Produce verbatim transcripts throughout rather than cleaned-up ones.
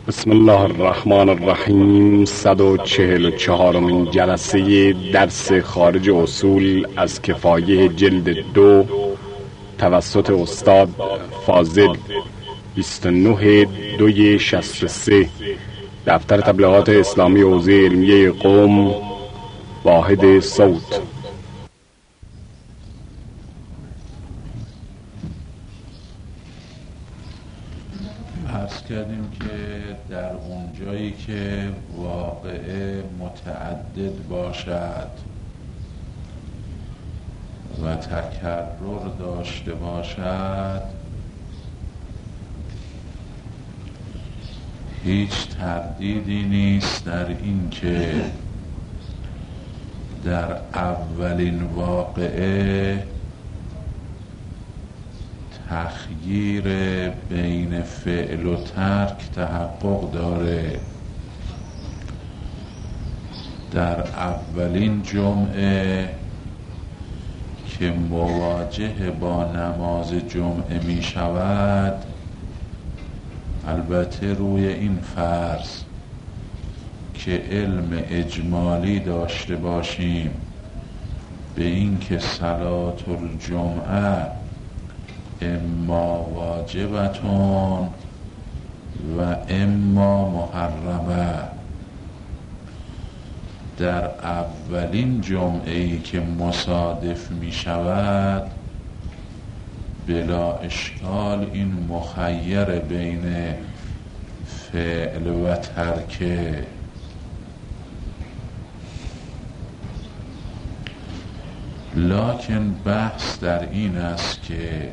بسم الله الرحمن الرحیم. صد و چهل و چهارمین جلسه درس خارج اصول از کفایه جلد دو توسط استاد فاضل، بیست و نه دوی شصت و سه، دفتر تبلیغات اسلامی حوزه علمیه قم، واحد صوت. عرض کردیم که در اون جایی که واقعه متعدد باشد و تکرر داشته باشد، هیچ تردیدی نیست در این که در اولین واقعه تخییر بین فعل و ترک تحقق داره. در اولین جمعه که مواجه با نماز جمعه می شود، البته روی این فرض که علم اجمالی داشته باشیم به این که صلات الجمعه اما واجبتون و اما محرمه، در اولین جمعه‌ای که مصادف می شود بلا اشکال این مخیر بین فعل و ترکه. لکن بحث در این است که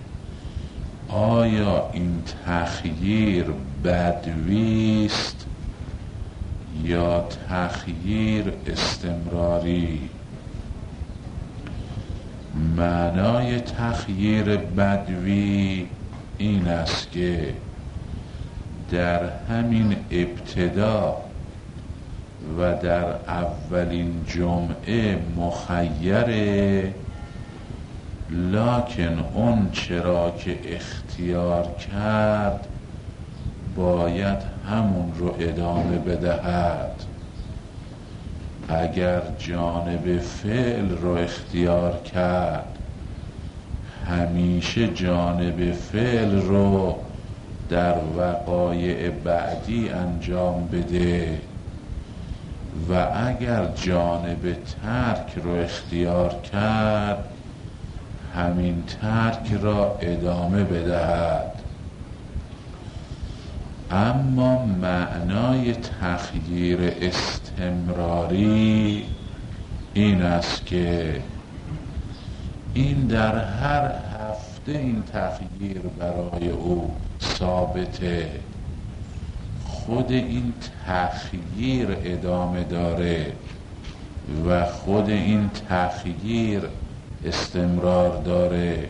آیا این تخییر بدوی است یا تخییر استمراری؟ معنای تخییر بدوی این است که در همین ابتدا و در اولین جمعه مخیره، لکن اون چرا که اختیار کرد باید همون رو ادامه بدهد. اگر جانب فعل رو اختیار کرد همیشه جانب فعل رو در وقایع بعدی انجام بده و اگر جانب ترک رو اختیار کرد همین ترک را ادامه بدهد. اما معنای تخییر استمراری این است که این در هر هفته این تخییر برای او ثابته، خود این تخییر ادامه داره و خود این تخییر استمرار داره.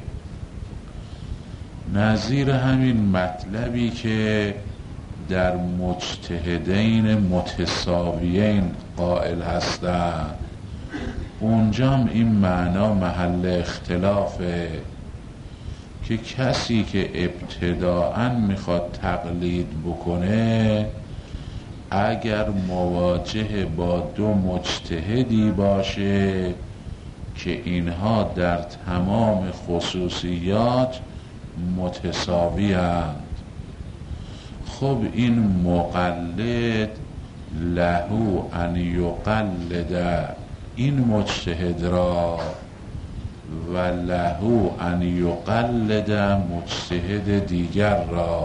نظیر همین مطلبی که در مجتهدین متساویین قائل هستند، اونجام این معنا محل اختلافه که کسی که ابتداءً میخواد تقلید بکنه اگر مواجه با دو مجتهدی باشه که اینها در تمام خصوصیات متساوی اند، خب این مقلد لهو ان یقلد این مجتهد را و لهو ان یقلد مجتهد دیگر را.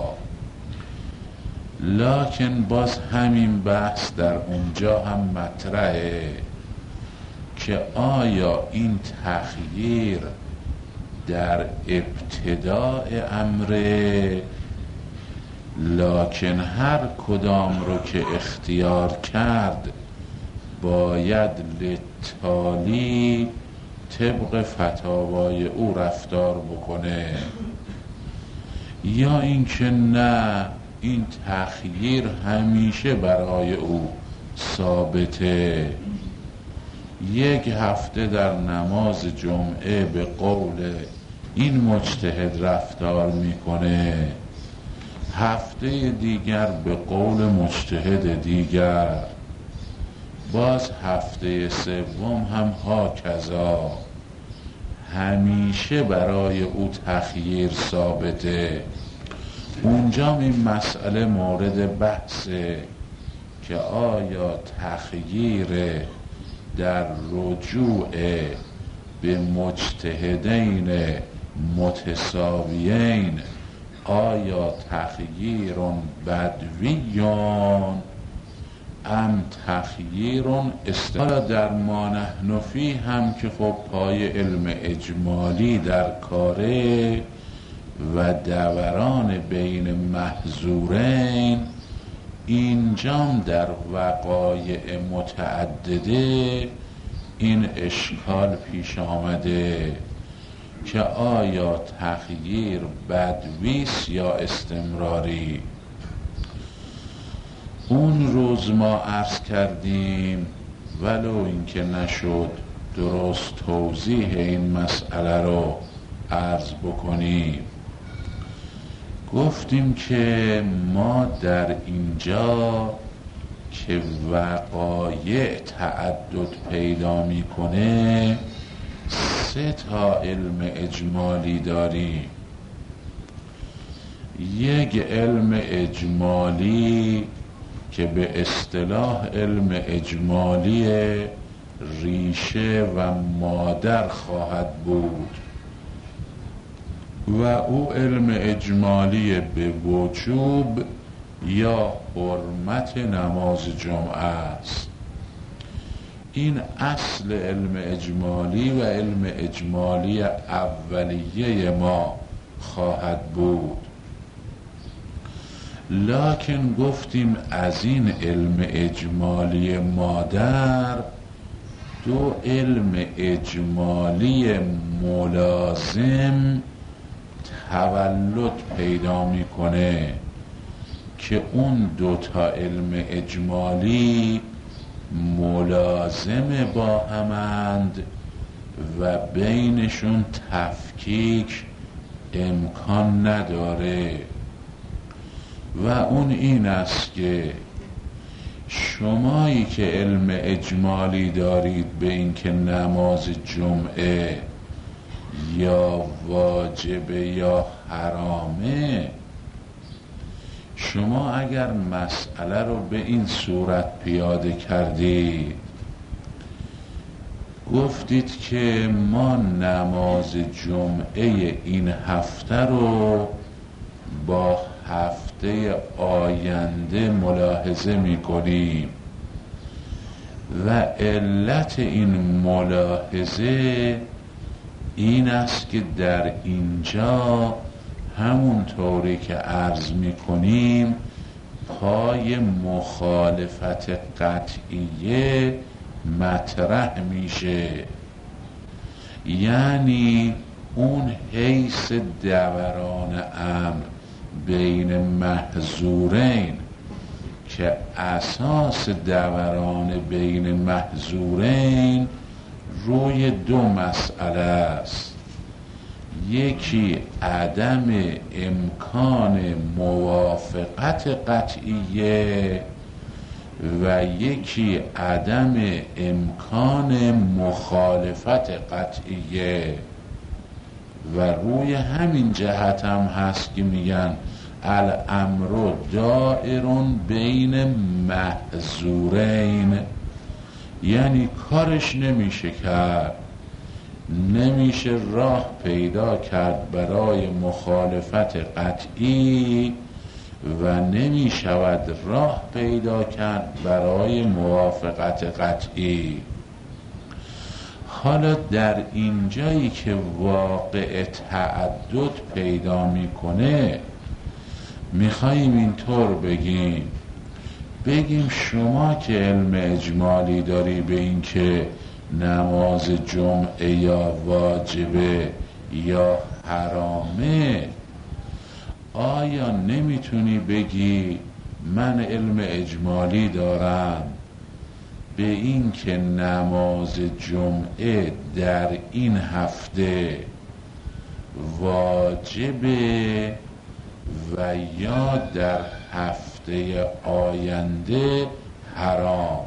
لکن باز همین بحث در اونجا هم مطرحه که آیا این تخییر در ابتداء امره، لکن هر کدام رو که اختیار کرد باید لتالی طبق فتاوای او رفتار بکنه، یا اینکه نه این تخییر همیشه برای او ثابته، یک هفته در نماز جمعه به قول این مجتهد رفتار میکنه، هفته دیگر به قول مجتهد دیگر، باز هفته سوم هم هاکذا. همیشه برای او تخییر ثابته. اونجا این مسئله مورد بحثه که آیا تخییر در رجوع به مجتهدین متساویین آیا تخییر بدویون ام تخییر استقلا در ما نحن فی هم که خب پای علم اجمالی در کاره و دوران بین محظورین، اینجام در وقایع متعدده این اشکال پیش آمده که آیا تخییر بدویست یا استمراری. اون روز ما عرض کردیم ولو اینکه نشد درست توضیح این مسئله رو عرض بکنیم، گفتیم که ما در اینجا که وقایع تعدد پیدا میکنه سه تا علم اجمالی داریم. یک علم اجمالی که به اصطلاح علم اجمالی ریشه و مادر خواهد بود و او علم اجمالی به وجوب یا حرمت نماز جمعه است. این اصل علم اجمالی و علم اجمالی اولیه ما خواهد بود. لکن گفتیم از این علم اجمالی مادر دو علم اجمالی ملازم تولد پیدا میکنه که اون دو تا علم اجمالی ملازم با همند و بینشون تفکیک امکان نداره و اون این است که شمایی که علم اجمالی دارید به این که نماز جمعه یا واجبه یا حرامه، شما اگر مسئله رو به این صورت پیاده کردید، گفتید که ما نماز جمعه این هفته رو با هفته آینده ملاحظه می کنیم و علت این ملاحظه این است که در اینجا همون طوری که عرض می کنیم پای مخالفت قطعیه مطرح میشه، یعنی اون حیث دوران امر بین محظورین که اساس دوران بین محظورین روی دو مسئله است. یکی عدم امکان موافقت قطعیه و یکی عدم امکان مخالفت قطعیه و روی همین جهت هم هست که میگن الامر دائر بین محظورین، یعنی کارش نمیشه کرد، نمیشه راه پیدا کرد برای مخالفت قطعی و نمیشود راه پیدا کرد برای موافقت قطعی. حالا در این جایی که واقع تعدد پیدا میکنه میخواییم اینطور بگیم بگیم شما که علم اجمالی داری به این که نماز جمعه یا واجبه یا حرامه، آیا نمیتونی بگی من علم اجمالی دارم به این که نماز جمعه در این هفته واجبه و یا در هفته آینده حرام.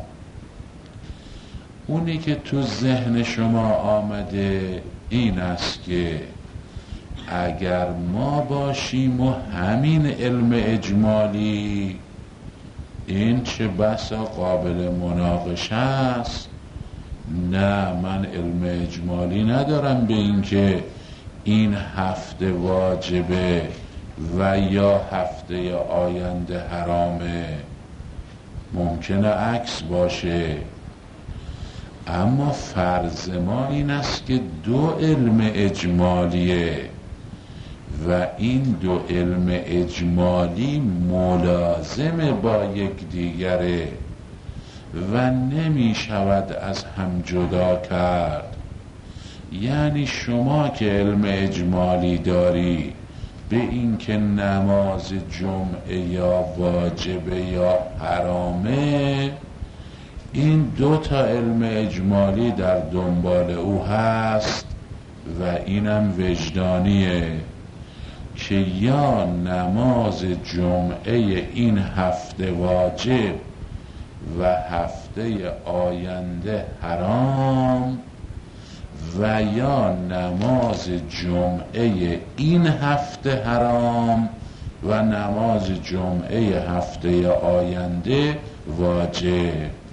اونی که تو ذهن شما آمده این است که اگر ما باشیم و همین علم اجمالی، این چه بسا قابل مناقشه است. نه، من علم اجمالی ندارم به این که این هفته واجبه و یا هفته آینده حرامه. ممکنه عکس باشه، اما فرض ما این است که دو علم اجمالیه و این دو علم اجمالی ملازم با یک دیگره و نمی شود از هم جدا کرد. یعنی شما که علم اجمالی داری به این که نماز جمعه یا واجبه یا حرامه، این دو تا علم اجمالی در دنبال او هست و اینم وجدانیه که یا نماز جمعه این هفته واجب و هفته آینده حرام و یا نماز جمعه این هفته حرام و نماز جمعه هفته آینده واجب.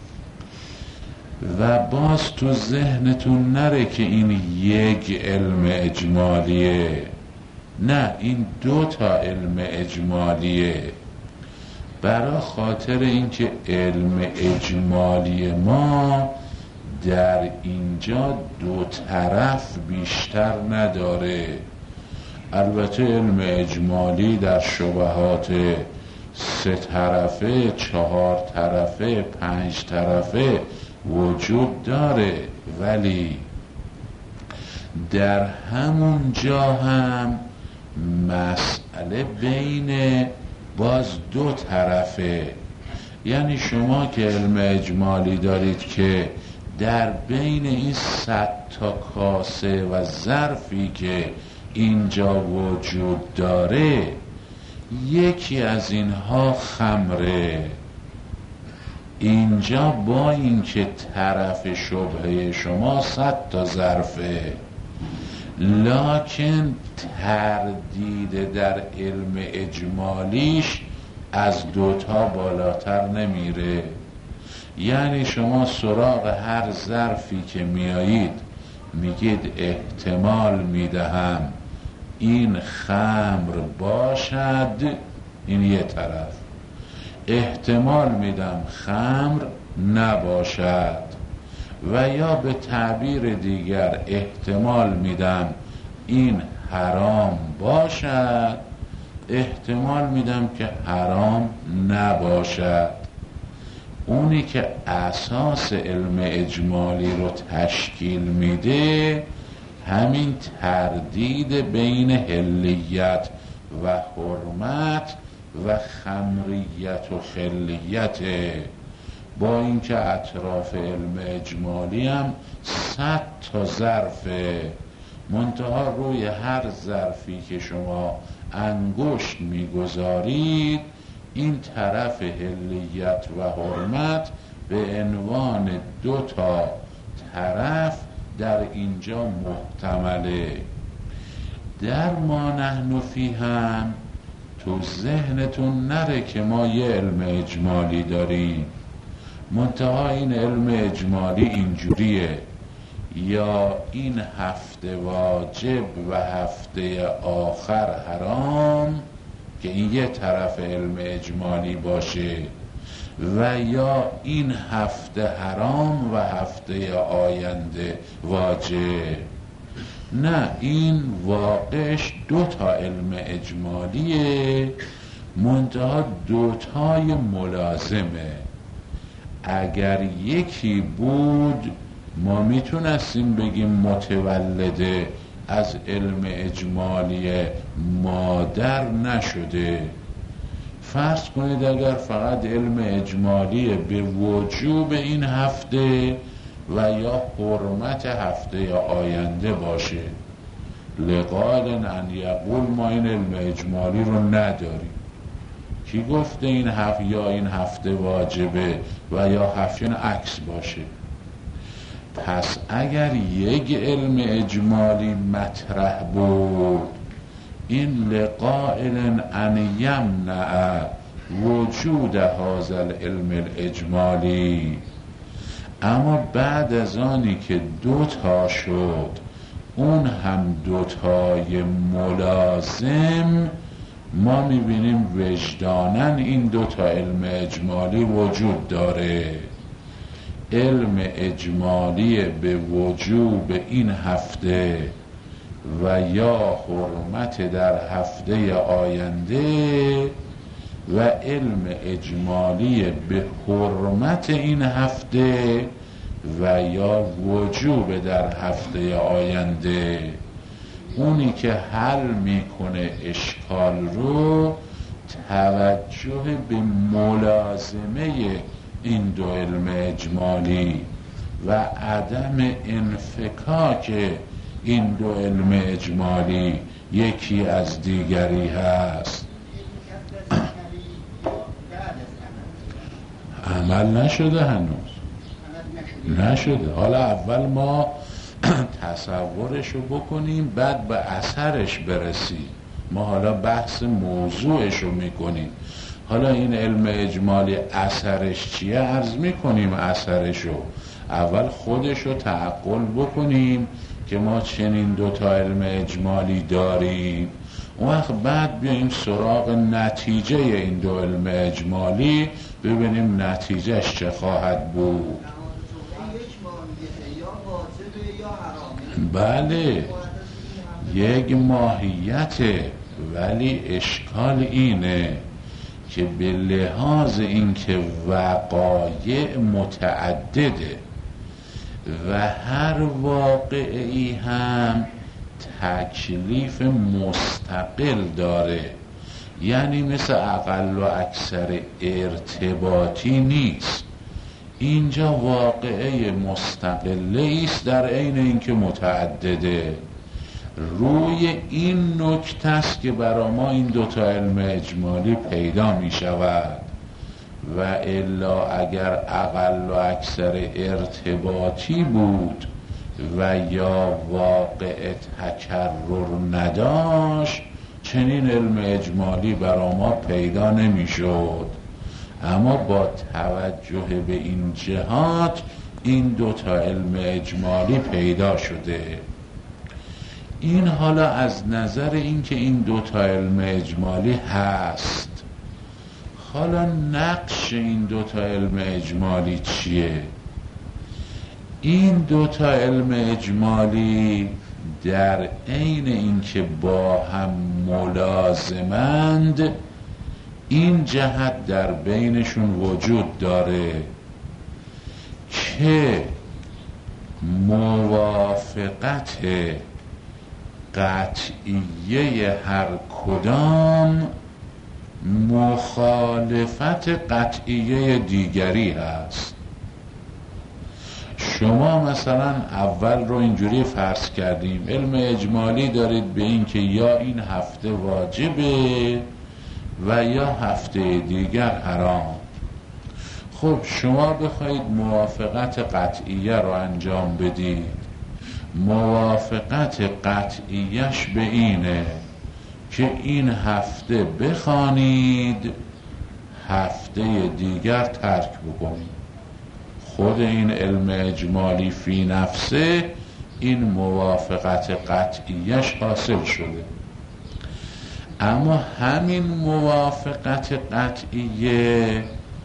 و باز تو ذهنتون نره که این یک علم اجمالیه، نه، این دو تا علم اجمالیه. برای خاطر اینکه علم اجمالی ما در اینجا دو طرف بیشتر نداره. البته علم اجمالی در شبهات سه طرفه، چهار طرفه، پنج طرفه وجود داره، ولی در همون جا هم مسئله بین باز دو طرفه. یعنی شما که علم اجمالی دارید که در بین این صد تا کاسه و ظرفی که اینجا وجود داره یکی از اینها خمره، اینجا با اینکه طرف شبهه شما صد تا ظرفه، لکن تردید در علم اجمالیش از دوتا بالاتر نمیره. یعنی شما سراغ هر ظرفی که میایید میگید احتمال میدهم این خمر باشد، این یه طرف. احتمال میدم خمر نباشد، و یا به تعبیر دیگر احتمال میدم این حرام باشد، احتمال میدم که حرام نباشد. اونی که اساس علم اجمالی رو تشکیل میده همین تردید بین حلیت و حرمت و خمریت و خلیت، با اینکه اطراف علم اجمالی هم صد تا ظرفه، منتها روی هر ظرفی که شما انگشت میگذارید این طرف حلیت و حرمت به عنوان دو تا طرف در اینجا محتمله. در ما نحن فی هم تو ذهنتون نره که ما یه علم اجمالی داریم، منتها این علم اجمالی اینجوریه، یا این هفته واجب و هفته آخر حرام که این یه طرف علم اجمالی باشه، و یا این هفته حرام و هفته آینده واجب. نه، این واقعش دو تا علم اجمالیه، منتها دوتای ملازمه. اگر یکی بود ما میتونستیم بگیم متولده از علم اجمالی مادر نشده. فرض کنید اگر فقط علم اجمالی به وجوب این هفته و یا حرمت هفته یا آینده باشه، لقائل ان یقول ما این علم اجمالی رو نداریم. کی گفته این هفته یا این هفته واجبه و یا هفته عکس باشه؟ پس اگر یک علم اجمالی مطرح بود، این لقائل ان یمنع وجود هذا العلم الاجمالی. اما بعد از آنی که دوتا شد، اون هم دوتای ملازم، ما میبینیم وجدانن این دوتا علم اجمالی وجود داره. علم اجمالی به وجوب این هفته و یا حرمت در هفته آینده و علم اجمالی به حرمت این هفته و یا وجوب در هفته آینده. اونی که حل میکنه اشکال رو توجه به ملازمه این دو علم اجمالی و عدم انفکاک این دو علم اجمالی یکی از دیگری هست. عمل نشده هنوز نشده. حالا اول ما تصورش رو بکنیم، بعد به اثرش برسیم. ما حالا بحث موضوعش رو میکنیم. حالا این علم اجمالی اثرش چیه؟ عرض میکنیم اثرش رو. اول خودش رو تعقل بکنیم که ما چنین دوتا علم اجمالی داریم. اون وقت بعد بیاییم سراغ نتیجه این دو علم اجمالی، ببینیم نتیجهش چه خواهد بود. بله یک ماهیته، ولی اشکال اینه که به لحاظ اینکه وقایع متعدده و هر واقعی هم تکلیف مستقل داره، یعنی مثل اقل و اکثر ارتباطی نیست. اینجا واقعه مستقله است در عین اینکه متعدده. روی این نکته است که برای ما این دوتا علم اجمالی پیدا می شود و الا اگر اقل و اکثر ارتباطی بود و یا واقع تکرر نداشت، چنین علم اجمالی برای ما پیدا نمی شد. اما با توجه به این جهات این دوتا علم اجمالی پیدا شده. این حالا از نظر اینکه این دوتا علم اجمالی هست. حالا نقش این دوتا علم اجمالی چیه؟ این دوتا علم اجمالی در عین اینکه با هم ملازمند، این جهت در بینشون وجود داره که موافقت قطعیه هر کدام مخالفت قطعیه دیگری هست. شما مثلا اول رو اینجوری فرض کردیم، علم اجمالی دارید به این که یا این هفته واجبه و یا هفته دیگر حرام. خب شما بخواید موافقت قطعیه رو انجام بدید، موافقت قطعیش به اینه که این هفته بخوانید، هفته دیگر ترک بکنید. خود این علم اجمالی فی نفسه این موافقت قطعیش حاصل شده. اما همین موافقت قطعیه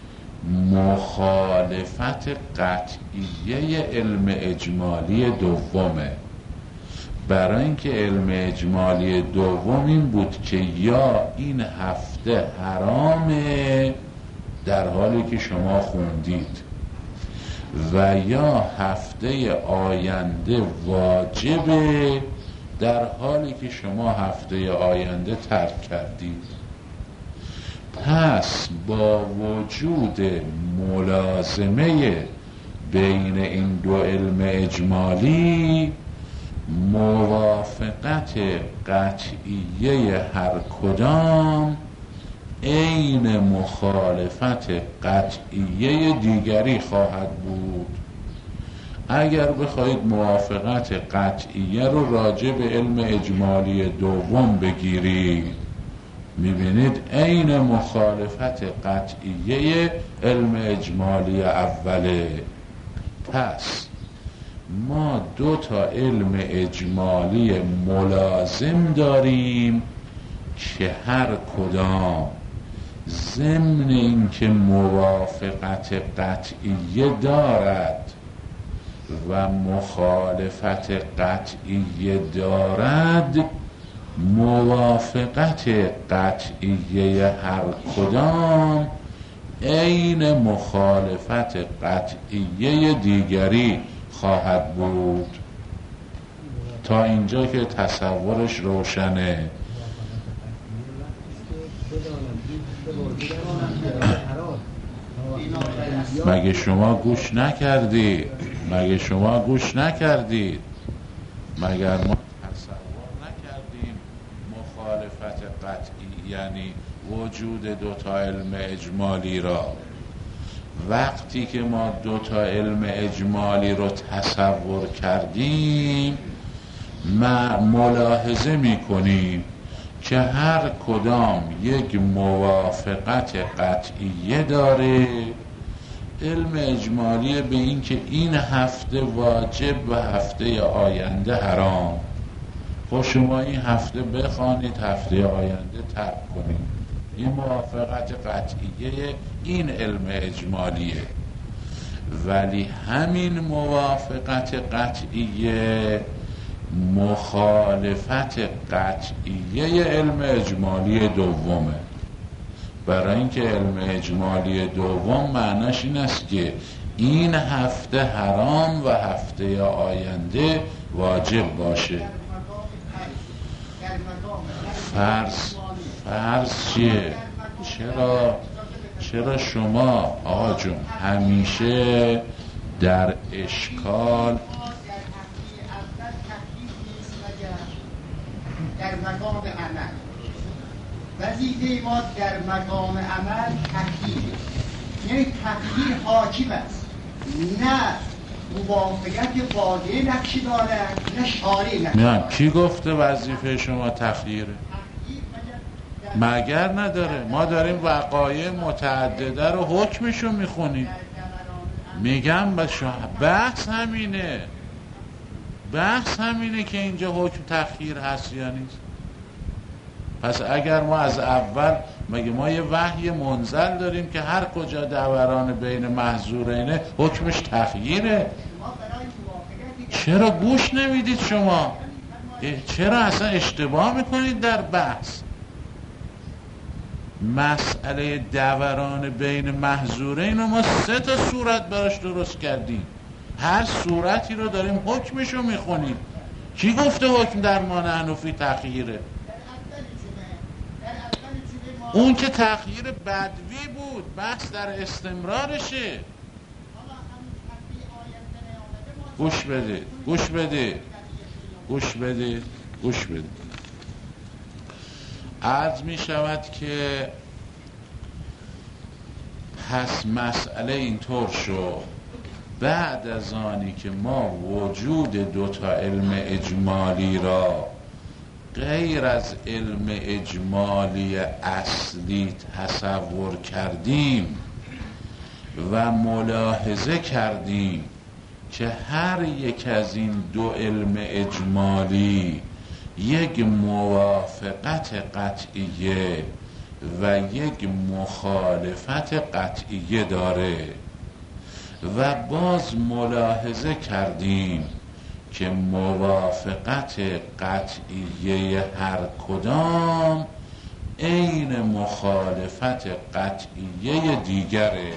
مخالفت قطعیه علم اجمالی دومه. برای اینکه علم اجمالی دوم این بود که یا این هفته حرامه در حالی که شما خوندید و یا هفته آینده واجبه در حالی که شما هفته آینده ترک کردید. پس با وجود ملازمه بین این دو علم اجمالی، موافقت قطعیه هر کدام عین مخالفت قطعیه دیگری خواهد بود. اگر بخواید موافقت قطعیه رو راجع به علم اجمالی دوم بگیرید، میبینید عین مخالفت قطعیه علم اجمالی اوله. پس ما دو تا علم اجمالی ملازم داریم که هر کدام ضمن این که موافقت قطعیه دارد و مخالفت قطعیه دارد، موافقت قطعیه هر کدام عین مخالفت قطعیه دیگری خواهد بود. تا اینجا که تصورش روشنه. مگه شما گوش نکردید؟ مگه شما گوش نکردید؟ مگر ما تصور نکردیم مخالفت قطعی یعنی وجود دوتا علم اجمالی را؟ وقتی که ما دوتا علم اجمالی رو تصور کردیم، ما ملاحظه میکنیم که هر کدام یک موافقت قطعیه داره. علم اجمالی به این که این هفته واجب و هفته آینده حرام. خب شما این هفته بخوانید، هفته آینده ترک کنید. این موافقت قطعیه این علم اجمالیه. ولی همین موافقت قطعیه مخالفت قطعیه علم اجمالی دومه. برای اینکه علم اجمالی دوم معناش این است که این هفته حرام و هفته آینده واجب باشه. فرض فرض چیه؟ چرا چرا شما آقا جون همیشه در اشکال در مقام عمل وظیفه ما در مقام عمل تقدیر، یعنی تقدیر حاکم است، نه موافقت واقع نقشی دارد نه شارع نقشی. نه کی گفته وظیفه شما تقدیره؟ مگر نداره؟ ما داریم وقایع متعدده رو حکمشو میخونیم. میگم بحث همینه، بحث همینه که اینجا حکم تأخیر هست یا نیست. پس اگر ما از اول مگه ما یه وحی منزل داریم که هر کجا دوران بین محظورینه حکمش تأخیره؟ چرا گوش نمیدید شما؟ چرا اصلا اشتباه میکنید در بحث؟ مسئله دوران بین محظورین رو ما سه تا صورت براش درست کردیم. هر صورتی رو داریم حکمشو میخونیم. کی گفته حکم در ما حنفی تأخیره؟ اون که تأخیر بدوی بود، بحث در استمرارشه. گوش بده گوش بده گوش بده گوش بده عرض می شود که پس مسئله اینطور شد. بعد از آنی که ما وجود دوتا علم اجمالی را غیر از علم اجمالی اصلی تصور کردیم و ملاحظه کردیم که هر یک از این دو علم اجمالی یک موافقت قطعیه و یک مخالفت قطعیه داره و باز ملاحظه کردیم که موافقت قطعیه هر کدام عین مخالفت قطعیه دیگره.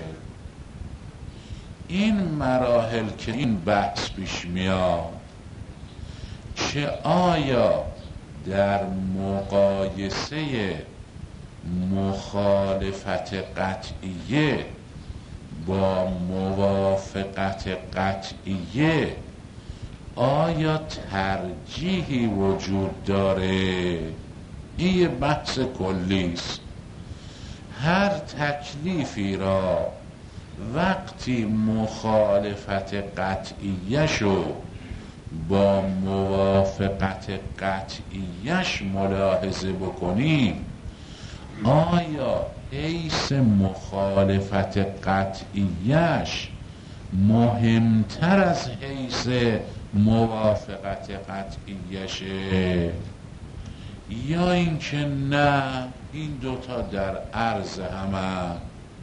این مراحل که این بحث پیش میاد، چه آیا در مقایسه مخالفت قطعیه با موافقت قطعیه آیا ترجیحی وجود داره؟ این یه بحث کلیست. هر تکلیفی را وقتی مخالفت قطعیشو با موافقت قطعیش ملاحظه بکنیم، آیا حیث مخالفت قطعیش مهمتر از حیث موافقت قطعیشه، یا اینکه نه این دوتا در عرض همه؟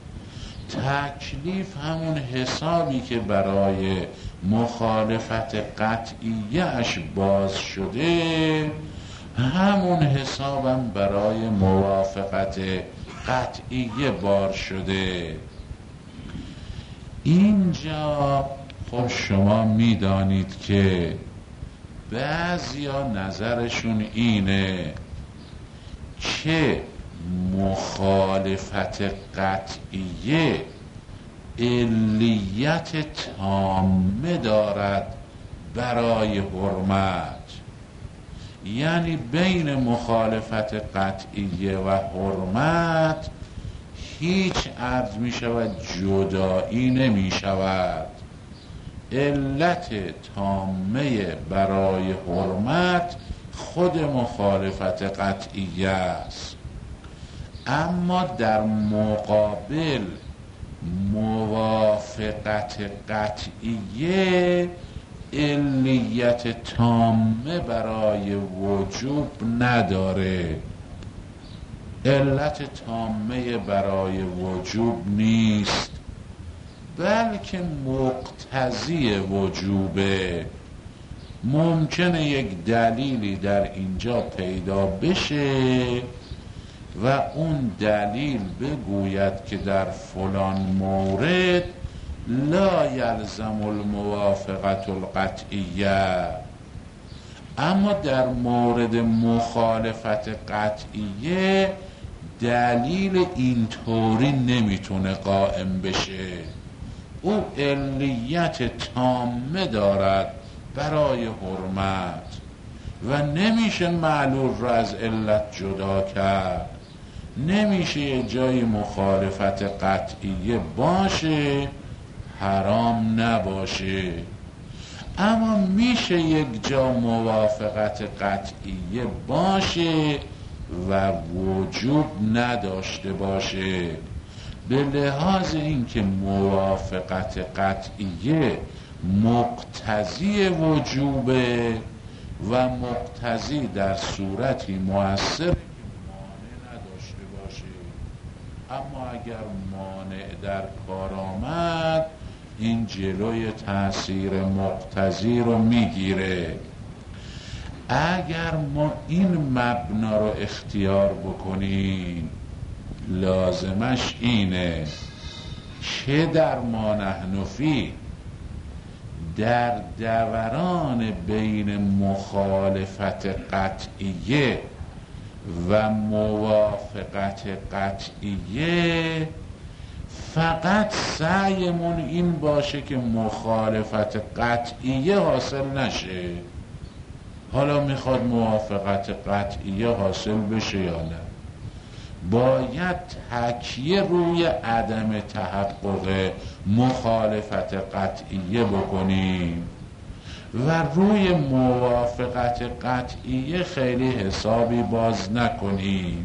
تکلیف همون حسابی که برای مخالفت قطعیش باز شده، همون حسابم برای موافقت قطعیه بار شده. اینجا خب شما میدانید که بعضیا نظرشون اینه که مخالفت قطعیه علیت تامه دارد برای حرمت، یعنی بین مخالفت قطعیه و حرمت هیچ عرض می شود جدایی نمی شود. علت تامه برای حرمت خود مخالفت قطعیه است، اما در مقابل موافقت قطعیه علیت تامه برای وجوب نداره. علت تامه برای وجوب نیست، بلکه مقتضی وجوبه. ممکنه یک دلیلی در اینجا پیدا بشه و اون دلیل بگوید که در فلان مورد لا یلزم الموافقت القطعیه، اما در مورد مخالفت قطعیه دلیل اینطوری نمیتونه قائم بشه. او علیت تامه دارد برای حرمت و نمیشه معلول را از علت جدا کرد. نمیشه یه جای مخالفت قطعیه باشه حرام نباشه، اما میشه یک جا موافقت قطعیه باشه و وجوب نداشته باشه. به لحاظ اینکه موافقت قطعیه مقتضی وجوبه و مقتضی در صورتی مؤثر مانع نداشته باشه، اما اگر مانع در کار آمد این جلوی تأثیر مقتضی رو میگیره. اگر ما این مبنا رو اختیار بکنیم لازمش اینه که در ما نحن فی در دوران بین مخالفت قطعیه و موافقت قطعیه فقط سعیمون این باشه که مخالفت قطعیه حاصل نشه. حالا میخواد موافقت قطعیه حاصل بشه یا نه، باید تکیه روی عدم تحقق مخالفت قطعیه بکنیم و روی موافقت قطعیه خیلی حسابی باز نکنیم.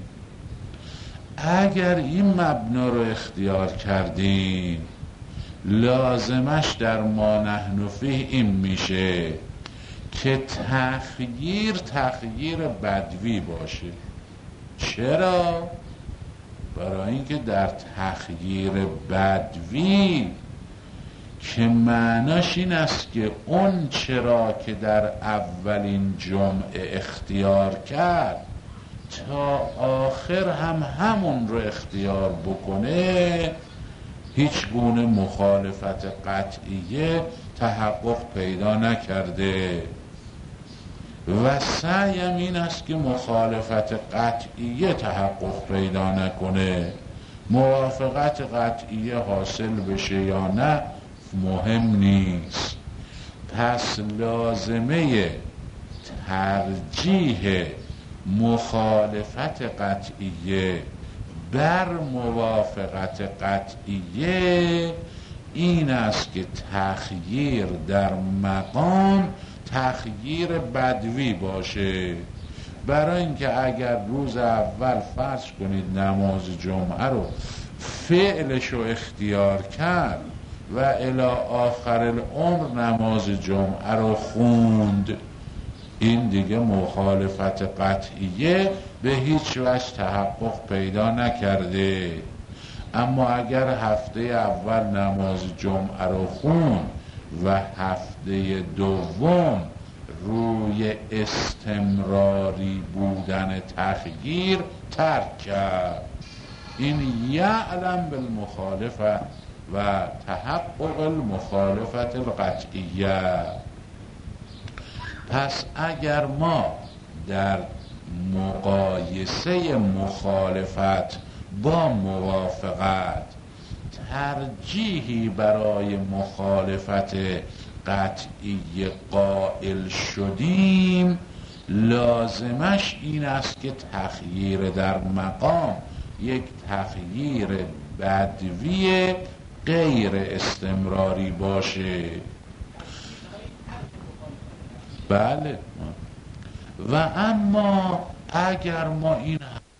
اگر این مبنا رو اختیار کردیم لازمش در ما نحن فیه این میشه که تخییر تخییر بدوی باشه. چرا؟ برای اینکه در تخییر بدوی که معناش این است که اون چرا که در اولین جمعه اختیار کرد تا آخر هم همون رو اختیار بکنه، هیچ گونه مخالفت قطعیه تحقق پیدا نکرده و سعیم این است که مخالفت قطعیه تحقق پیدا نکنه. موافقت قطعیه حاصل بشه یا نه مهم نیست. پس لازمه ترجیح مخالفت قطعیه بر موافقت قطعیه این است که تخییر در مقام تخییر بدوی باشه. برای اینکه اگر روز اول فرض کنید نماز جمعه رو فعلش رو اختیار کرد و الی آخر العمر نماز جمعه رو خوند، این دیگه مخالفت قطعیه به هیچ وجه تحقق پیدا نکرده. اما اگر هفته اول نماز جمعه رو خوند و هفته دوم روی استمراری بودن تغییر ترک کرد، این یعلم بالمخالفه و تحقق المخالفت القطعیه. پس اگر ما در مقایسه مخالفت با موافقت ترجیحی برای مخالفت قطعی قائل شدیم، لازمش این است که تخییر در مقام یک تخییر بدوی غیر استمراری باشه. بله. و اما اگر ما این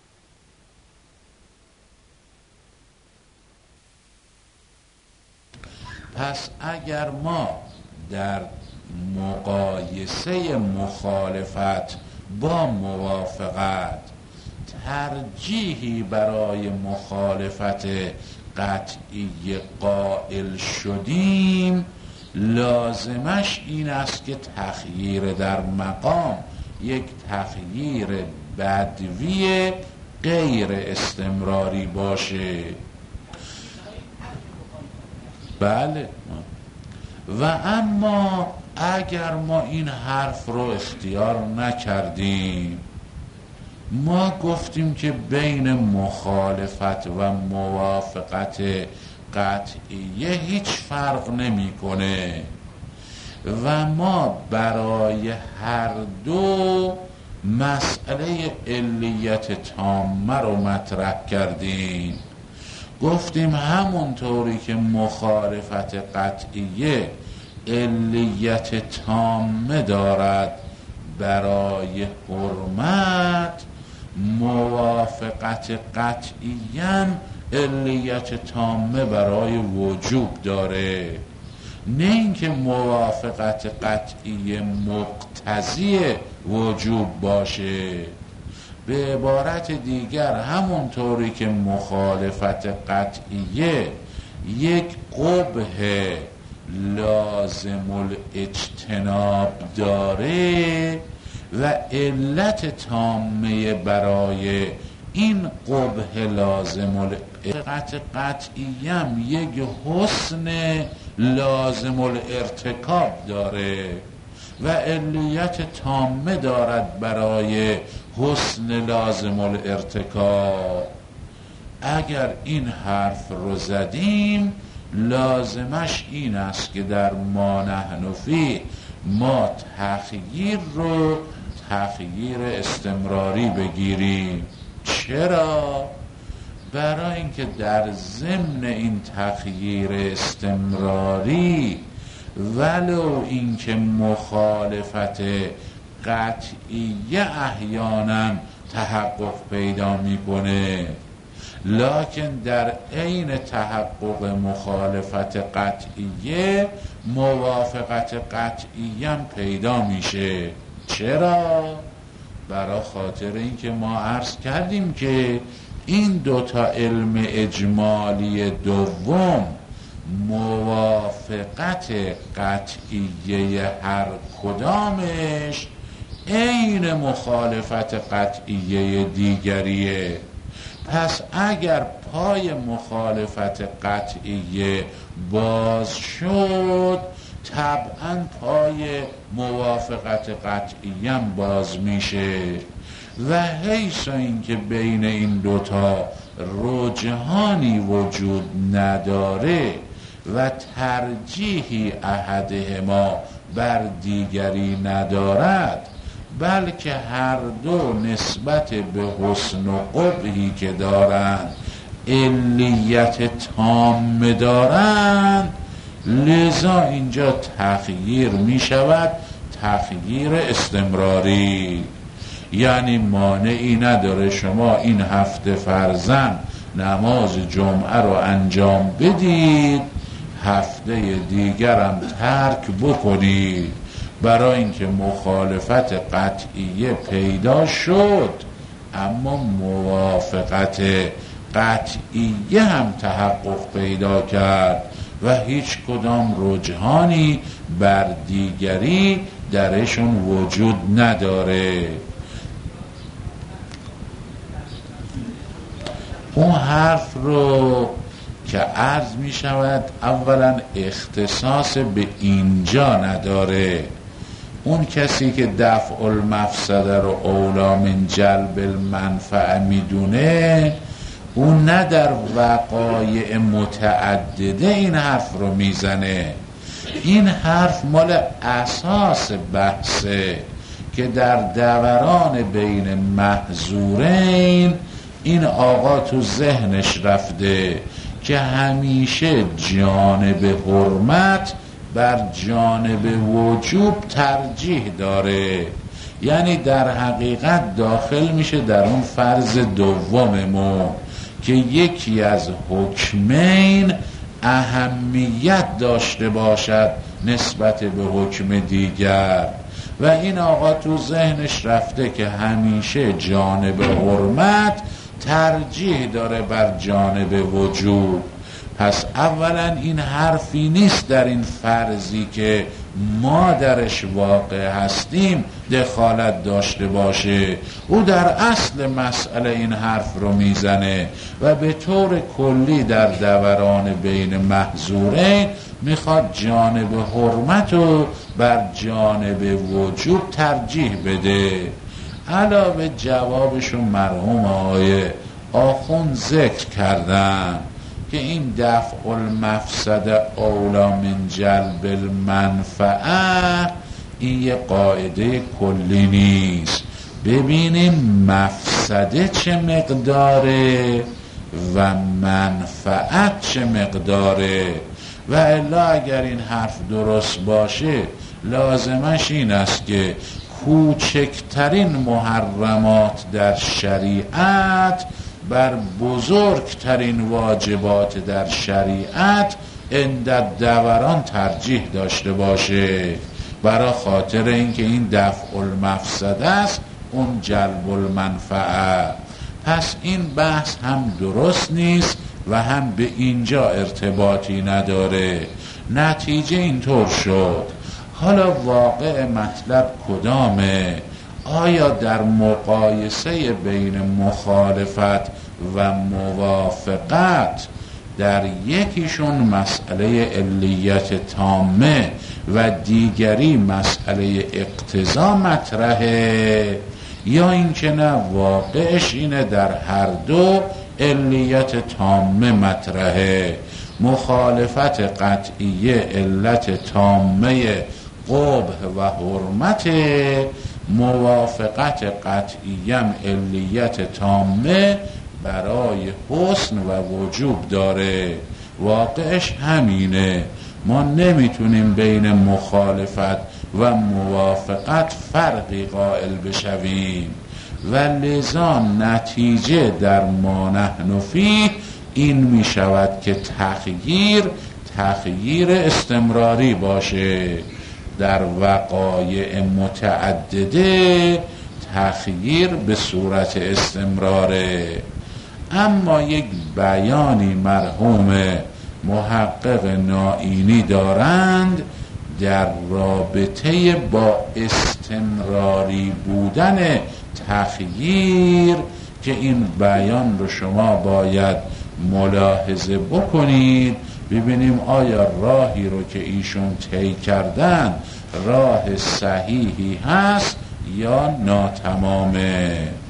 پس اگر ما در مقایسه مخالفت با موافقت ترجیحی برای مخالفت قطعی قائل شدیم، لازمش این است که تخییر در مقام یک تخییر بدوی غیر استمراری باشه. بله. و اما اگر ما این حرف رو اختیار نکردیم، ما گفتیم که بین مخالفت و موافقت قطعیه هیچ فرق نمی‌کنه و ما برای هر دو مسئله علیت تامه رو مطرح کردیم. گفتیم همونطوری که مخالفت قطعیه علیت تامه دارد برای حرمت، موافقت قطعیاً علیت تامه برای وجوب داره. نه اینکه موافقت قطعی مقتضی وجوب باشه. به عبارت دیگر همونطوری که مخالفت قطعیه یک قبح لازم الاجتناب داره و علت تامه برای این قبح لازم الاجتناب قطعیم یک حسن لازم الارتکاب داره و علیت تامه دارد برای حسن لازم الارتکاب. اگر این حرف رو زدیم، لازمش این است که در ما نحن فیه ما تخییر رو تخییر استمراری بگیریم. چرا؟ برای اینکه در ضمن این تخییر استمراری ولو اینکه مخالفت قطعیه احیانا تحقق پیدا میکنه، لکن در عین تحقق مخالفت قطعیه موافقت قطعیه هم پیدا میشه. چرا؟ برای خاطر اینکه ما عرض کردیم که این دوتا علم اجمالی دوم موافقت قطعیه هر کدامش عین مخالفت قطعیه دیگریه. پس اگر پای مخالفت قطعیه باز شد، طبعا پای موافقت قطعیه باز میشه و حیث اینکه بین این دوتا رجحانی وجود نداره و ترجیحی احدهما بر دیگری ندارد، بلکه هر دو نسبت به حسن و قبحی که دارند علیت تام دارند، لذا اینجا تغییر می شود تغییر استمراری. یعنی مانعی نداره شما این هفته فرزن نماز جمعه رو انجام بدید، هفته دیگرم ترک بکنید، برای اینکه مخالفت قطعیه پیدا شد اما موافقت قطعیه هم تحقق پیدا کرد و هیچ کدام رجحانی بر دیگری درشون وجود نداره. اون حرف رو که عرض می شود اولا اختصاص به اینجا نداره. اون کسی که دفع المفسده رو اولا من جلب المنفعه میدونه، اون نه در وقایع متعدده این حرف رو میزنه. این حرف مال اساس بحثه که در دوران بین محظورین این آقا تو ذهنش رفته که همیشه جانب حرمت بر جانب وجوب ترجیح داره، یعنی در حقیقت داخل میشه در اون فرض دوممون که یکی از حکمین اهمیت داشته باشد نسبت به حکم دیگر، و این آقا تو ذهنش رفته که همیشه جانب حرمت ترجیح داره بر جانب وجوب. پس اولا این حرفی نیست در این فرضی که ما درش واقع هستیم دخالت داشته باشه. او در اصل مسئله این حرف رو میزنه و به طور کلی در دوران بین محظورین میخواد جانب حرمت رو بر جانب وجوب ترجیح بده. علاوه جوابشو مرحوم آقای آخوند ذکر کردن که این دفع المفسده اولا من جلب المنفعه این یه قاعده کلی نیست. ببینیم مفسده چه مقداره و منفعت چه مقداره، و الا اگر این حرف درست باشه لازمش این است که کوچکترین محرمات در شریعت بر بزرگترین واجبات در شریعت اندد دوران ترجیح داشته باشه، برای خاطر اینکه این دفع المفسده است اون جلب المنفعه. پس این بحث هم درست نیست و هم به اینجا ارتباطی نداره. نتیجه اینطور شد. حالا واقع مطلب کدامه؟ آیا در مقایسه بین مخالفت و موافقت در یکیشون مسئله علیت تامه و دیگری مسئله اقتضا مطرحه، یا اینکه نه واقعش اینه در هر دو علیت تامه مطرحه؟ مخالفت قطعیه علت تامه قبح و حرمت، موافقت قطعیم علیت تامه برای حسن و وجوب داره. واقعش همینه. ما نمیتونیم بین مخالفت و موافقت فرقی قائل بشویم و لذا نتیجه در ما نحن فیه این میشود که تغییر تغییر استمراری باشه. در وقایع متعدده تغییر به صورت استمراره. اما یک بیانی مرحوم محقق نائینی دارند در رابطه با استمراری بودن تغییر که این بیان رو شما باید ملاحظه بکنید، ببینیم آیا راهی رو که ایشون طی کردن راه صحیحی هست یا ناتمامه.